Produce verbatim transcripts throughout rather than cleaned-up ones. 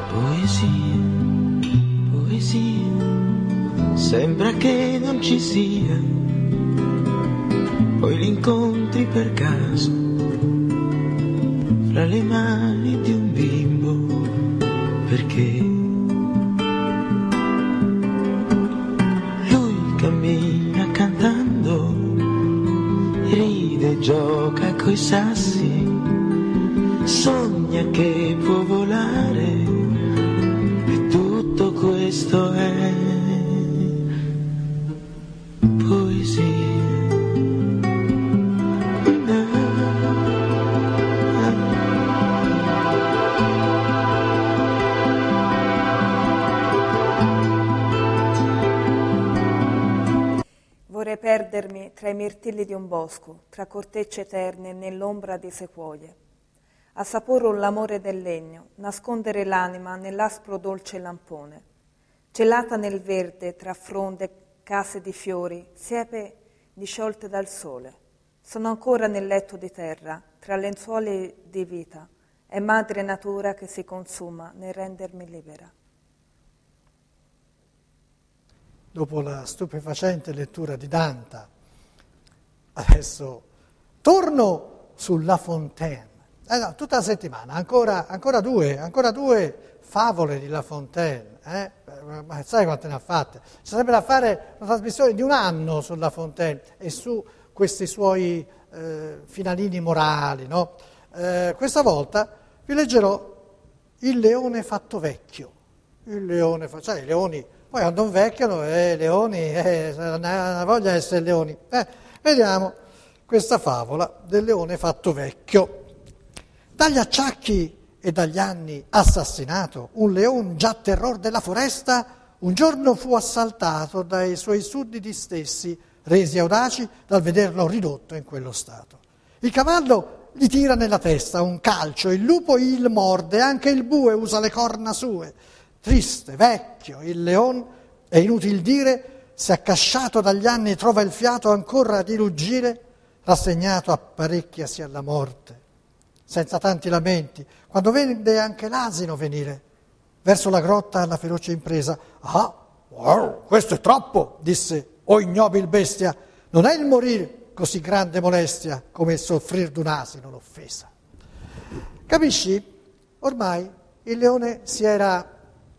Poesia, poesia, sembra che non ci sia, poi li incontri per caso fra le mani di un bimbo, perché lui cammina cantando, ride, gioca coi sassi, sogna che può volare. Tutto questo è poesia. Vorrei perdermi tra i mirtilli di un bosco, tra cortecce eterne nell'ombra di sequoie. Assaporo l'amore del legno, nascondere l'anima nell'aspro dolce lampone. Celata nel verde, tra fronde, case di fiori, siepe disciolte dal sole. Sono ancora nel letto di terra, tra lenzuola di vita. È madre natura che si consuma nel rendermi libera. Dopo la stupefacente lettura di Dante, adesso torno su La Fontaine. Eh no, tutta la settimana, ancora, ancora due, ancora due favole di La Fontaine. Eh? Ma sai quante ne ha fatte? Ci sarebbe da fare una trasmissione di un anno su La Fontaine e su questi suoi eh, finalini morali. No? Eh, questa volta vi leggerò Il leone fatto vecchio. Il leone fatto, cioè i leoni, poi quando invecchiano, eh, leoni, eh, una voglia di essere leoni. Eh, vediamo questa favola del leone fatto vecchio. Dagli acciacchi e dagli anni assassinato, un leone già terror della foresta, un giorno fu assaltato dai suoi sudditi stessi, resi audaci dal vederlo ridotto in quello stato. Il cavallo gli tira nella testa un calcio, il lupo il morde, anche il bue usa le corna sue. Triste, vecchio, il leone, è inutile dire, se accasciato dagli anni trova il fiato ancora di ruggire, rassegnato apparecchiasi alla morte. Senza tanti lamenti, quando vede anche l'asino venire verso la grotta alla feroce impresa. Ah, wow, questo è troppo, disse, o ignobil bestia, non è il morire così grande molestia come il soffrir d'un asino l'offesa. Capisci? Ormai il leone si era,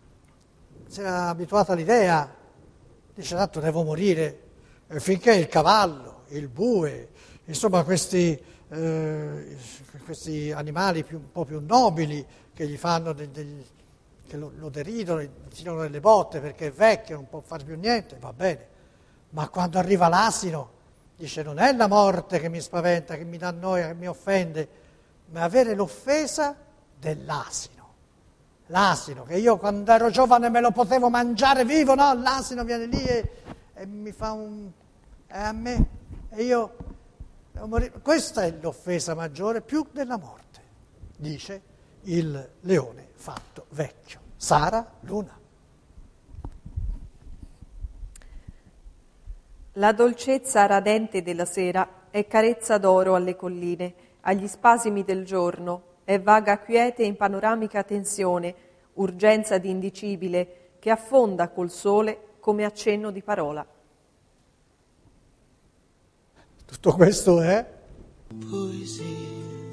si era abituato all'idea, dice tanto devo morire, eh, finché il cavallo, il bue, insomma questi... Eh, questi animali più, un po' più nobili che gli fanno del, del, che lo, lo deridono, gli tirano delle botte perché è vecchio, non può fare più niente, va bene. Ma quando arriva l'asino, dice non è la morte che mi spaventa, che mi dà noia, che mi offende, ma avere l'offesa dell'asino. L'asino, che io quando ero giovane me lo potevo mangiare vivo, no? L'asino viene lì e, e mi fa un... è a me, e io... Questa è l'offesa maggiore più della morte, dice il leone fatto vecchio. Sara Luna. La dolcezza radente della sera è carezza d'oro alle colline, agli spasimi del giorno, è vaga quiete in panoramica tensione, urgenza di indicibile che affonda col sole come accenno di parola. Tutto questo è poesia.